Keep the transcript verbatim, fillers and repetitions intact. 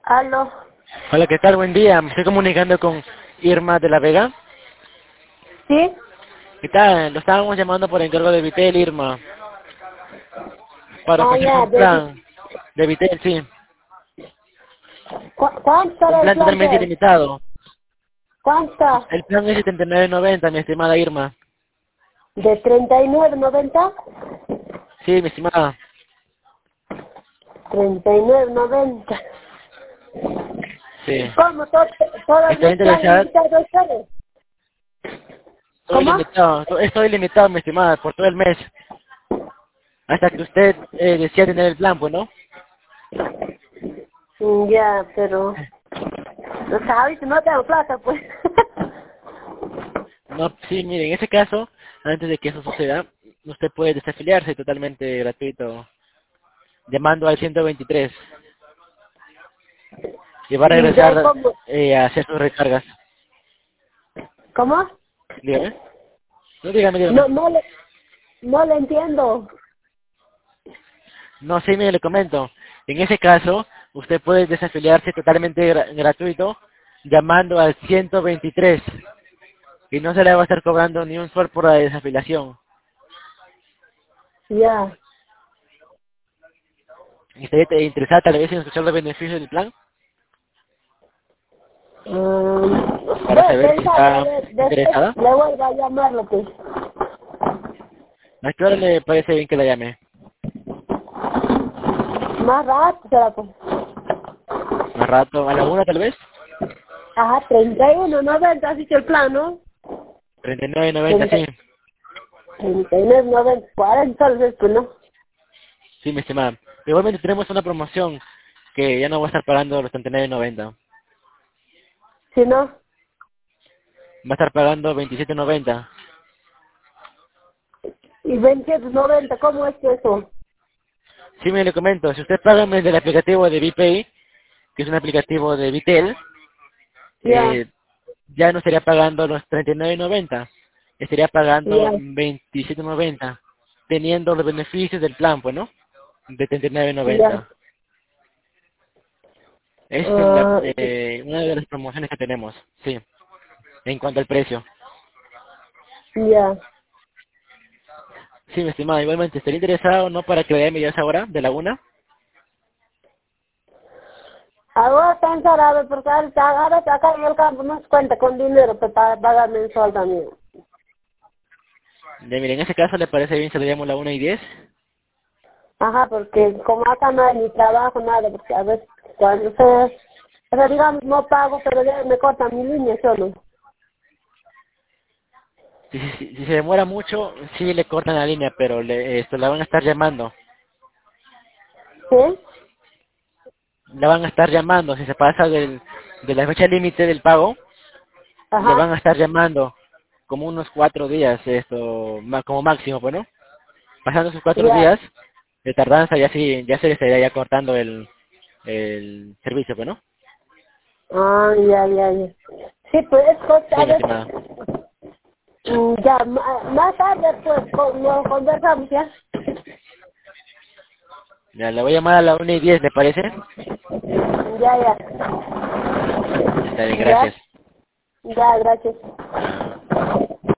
Aló. Hola, ¿qué tal? Buen día. Me estoy comunicando con Irma de la Vega. ¿Sí? ¿Qué tal? Lo estábamos llamando por encargo de Vitel, Irma, para Ah, ofrecerse ya, un de, plan de Vitel, sí. ¿cu ¿cuánto Un está el plan plan, totalmente pues? ilimitado. ¿Cuánto está? El plan es setenta y nueve noventa, mi estimada Irma. ¿De treinta y nueve noventa? Sí, mi estimada. treinta y nueve noventa. Sí. ¿Cómo? ¿Todo, todo el ¿Está mes plan interesada? ilimitado ustedes? Todo ¿Cómo? ilimitado. to- Es todo ilimitado, mi estimada, por todo el mes. Hasta que usted eh, decida tener el plan, pues, ¿no? Mm, Ya, pero... No sabes, no tengo plata, pues. No, sí, mire, en ese caso, antes de que eso suceda, usted puede desafiliarse totalmente gratuito, llamando al ciento veintitrés. Y va a ¿Y de regresar cómo? eh, a hacer sus recargas. ¿Cómo? Dígame. No, dígame, dígame. No, no le, no le entiendo. No, sí, mire, le comento. En ese caso, usted puede desafiliarse totalmente gra- gratuito llamando al ciento veintitrés y no se le va a estar cobrando ni un sol por la desafiliación. Ya. ¿Y usted está interesada tal vez en escuchar los beneficios del plan? Um, Para voy a saber si pensarlo, está de- después interesada. le vuelvo a llamarlo, pues. ¿A qué hora le parece bien que la llame? Más rato será, pues. ¿Más rato? ¿A la una tal vez? Ajá, treinta y uno noventa, así que el plan, ¿no? treinta y nueve noventa, treinta, sí. treinta y nueve noventa, cuarenta, tal vez, pues, ¿no? Sí, mi estimada. Igualmente tenemos una promoción que ya no va a estar pagando los treinta y nueve noventa. Si no, Va a estar pagando veintisiete noventa. y veintisiete noventa, ¿cómo es que eso? Sí, me le comento, si usted paga desde el aplicativo de VPay, que es un aplicativo de Vitel, Ya, eh, ya no estaría pagando los treinta y nueve noventa, estaría pagando ya, veintisiete noventa, teniendo los beneficios del plan, pues, ¿no? De treinta y nueve ya. noventa. Es la- Ah, eh, una de las promociones que tenemos, sí, en cuanto al precio. ya. Sí, mi estimado, igualmente, ¿estaría interesado no para que le llame ya a esa hora, de la una? Ahora pensar, a ver, porque ahorita, ahora acá en el campo no se cuenta con dinero pues, para pagar mensual también. Ya, mire, en ese caso, ¿le parece bien si le llamo a la una y diez? Ajá, porque como acá no hay ni trabajo, nada, porque a veces cuando se, o sea, digamos, no pago, pero ya me cortan mi línea solo. Si, si, si- si se demora mucho, sí le cortan la línea, pero le, esto la van a estar llamando. ¿Sí? La van a estar llamando. Si se pasa del, de la fecha límite del pago, le Ajá, van a estar llamando como unos cuatro días, esto ma- como máximo, pues, ¿no? Pasando esos cuatro ya. días de tardanza, ya sí, ya se le estaría ya cortando el, el servicio, pues, ¿no? Ah, ya, ya, ya. Sí, pues es cosa, a Sí, mi ver, estimado. mm, ya, ma- más tarde, pues, con, lo conversamos, ¿ya? Ya, le voy a llamar a la una y diez, ¿le parece? Ya, ya. Está bien, Ya, gracias. ya, gracias.